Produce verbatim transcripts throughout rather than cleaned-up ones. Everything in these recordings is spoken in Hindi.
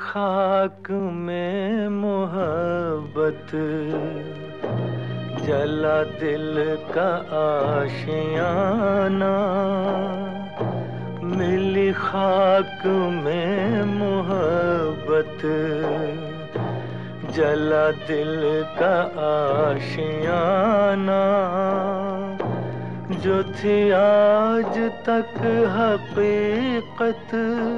खाक में मोहब्बत, जला दिल का आशियाना। मिली खाक में मोहब्बत, जला दिल का आशियाना। जो थी आज तक हकीकत,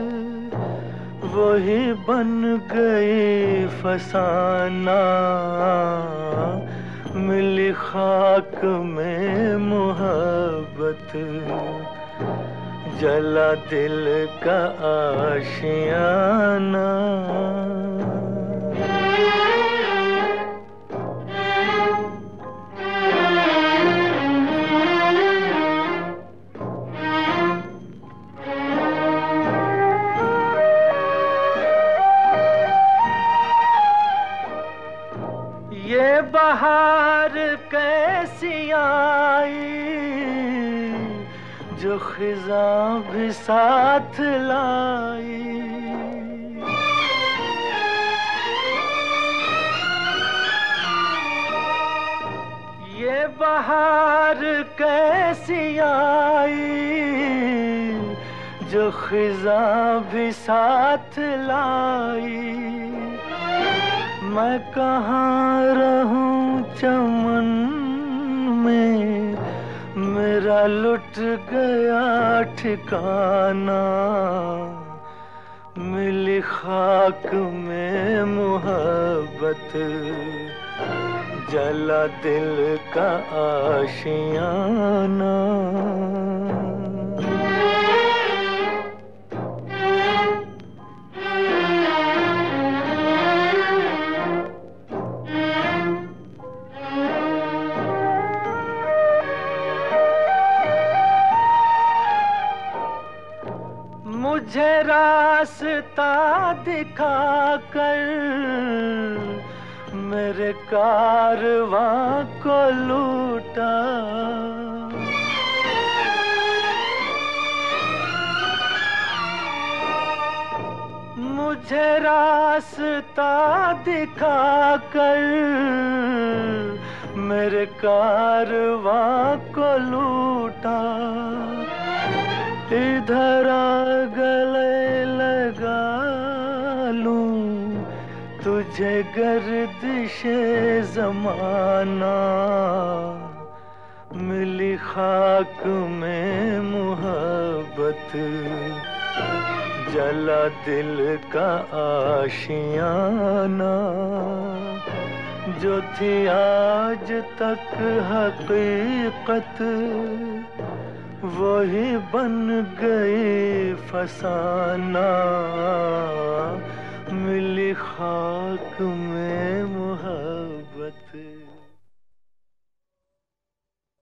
वही बन गई फसाना। मिली खाक में मोहब्बत, जला दिल का आशियाना। ये बहार कैसी आई, जो खिज़ां भी साथ लाई। ये बहार कैसी आई, जो खिज़ां भी साथ लाई। मैं कहाँ रहूं चमन में, मेरा लुट गया ठिकाना। मिली खाक में मोहब्बत, जला दिल का आशियाना। मुझे रास्ता दिखाकर मेरे कारवां को लूटा। मुझे रास्ता दिखाकर मेरे कारवां को लूटा। इधर आ गले लगा लूं तुझे गर्दिशे ज़माना। मिली खाक में मोहब्बत, जला दिल का आशियाना। जो थी आज तक हकीकत, वही बन गई फसाना। मिली खाक में मोहब्बत।